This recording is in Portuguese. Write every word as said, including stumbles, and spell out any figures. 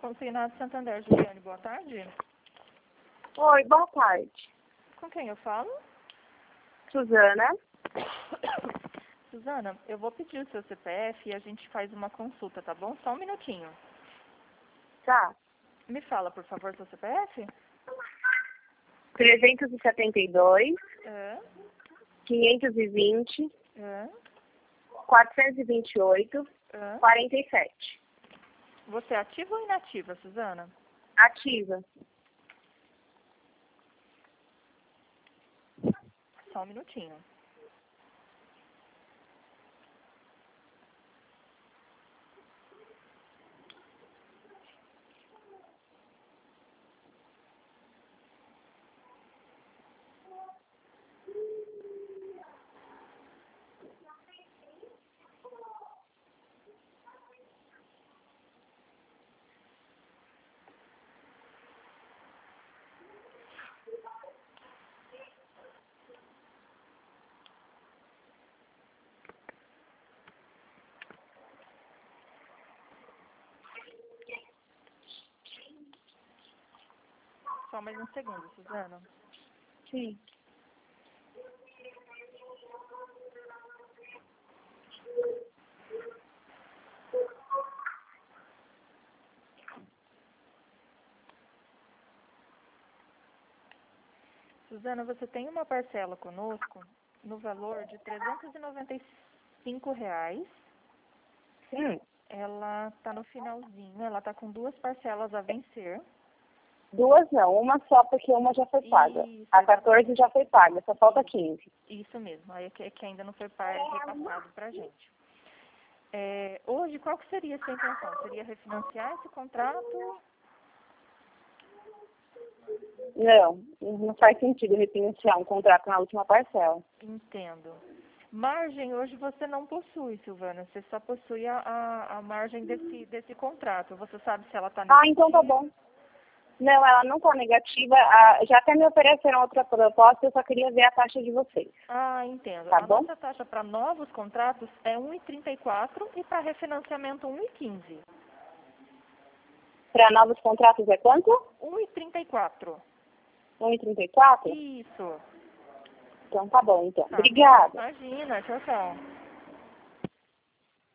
Consignado Santander, Juliane, boa tarde. Oi, boa tarde. Com quem eu falo? Suzana. Suzana, eu vou pedir o seu C P F e a gente faz uma consulta, tá bom? Só um minutinho. Tá. Me fala, por favor, seu C P F. trezentos e setenta e dois, É, quinhentos e vinte, é, quatrocentos e vinte e oito, é. quarenta e sete. Você é ativa ou inativa, Suzana? Ativa. Só um minutinho. Só mais um segundo, Suzana. Sim. Suzana, você tem uma parcela conosco no valor de trezentos e noventa e cinco reais. Hum. Ela está no finalzinho, ela está com duas parcelas a vencer. Duas não, uma só porque uma já foi paga. Isso, A quatorze já foi paga, só falta quinze. Isso mesmo, aí é que, é que ainda não foi par- repassado para a gente. É, hoje, qual que seria a sua intenção? Seria refinanciar esse contrato? Não, não faz sentido refinanciar um contrato na última parcela. Entendo. Margem hoje você não possui, Silvana, você só possui a, a, a margem desse, desse contrato. Você sabe se ela está Ah, então tá bom. Não, ela não está negativa. Ah, já até me ofereceram outra proposta, eu só queria ver a taxa de vocês. Ah, entendo. Tá A bom? nossa taxa para novos contratos é um vírgula trinta e quatro e para refinanciamento um vírgula quinze. Para novos contratos é quanto? um vírgula trinta e quatro. um vírgula trinta e quatro? Isso. Então tá bom, então. Tá. Obrigada. Imagina, tchau, tchau.